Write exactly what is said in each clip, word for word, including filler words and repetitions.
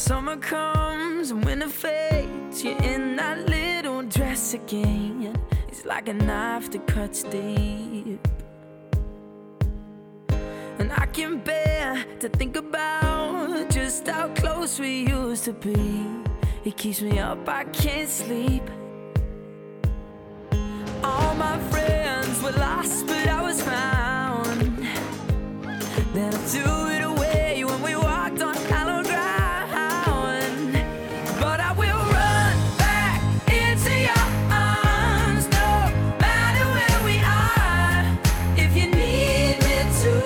Summer comes and winter fades. You're in that little dress again. It's like a knife that cuts deep. And I can bear to think about just how close we used to be. It keeps me up, I can't sleep. All my friends were lost, but I was found. Then I threw it away when we walked on hallowed ground. But I will run back into your arms, no matter where we are. If you need me to,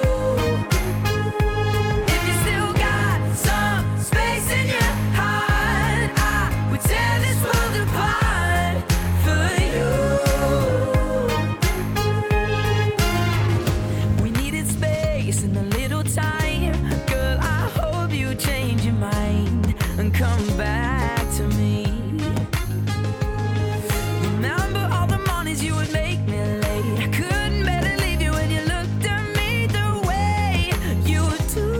if you still got some space in your heart, I would tear this world apart for you. We needed space and a little time. Girl, I hope you change your mind and come back to me. Remember all the mornings you would make me late. I couldn't bear to leave you when you looked at me the way you do.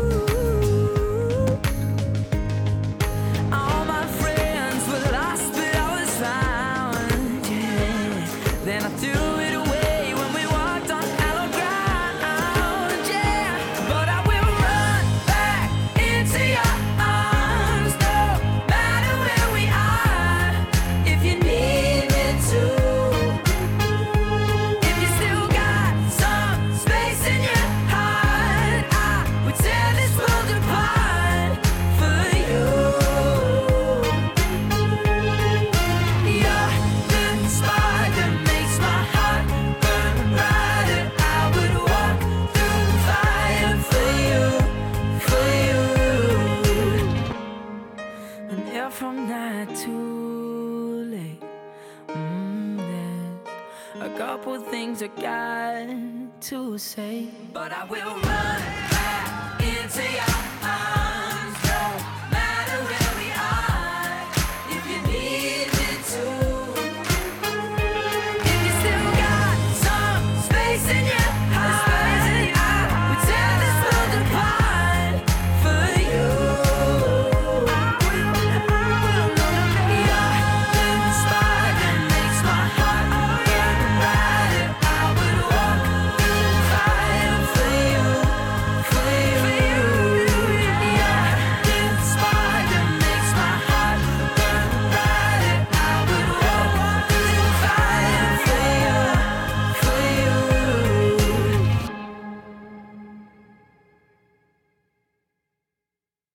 All my friends were lost, but I was found, yeah. Then I threw it away when we walked on hallowed ground, yeah. But I will run back into your arms, no matter where we are. If you need me to, if you still got some space in your heart, I would tear this world apart for you. You're the spark that makes my heart burn brighter. I would walk through the fire for you, for you. And if I'm not too late, mm, there's a couple things I got to say. But I will run back into your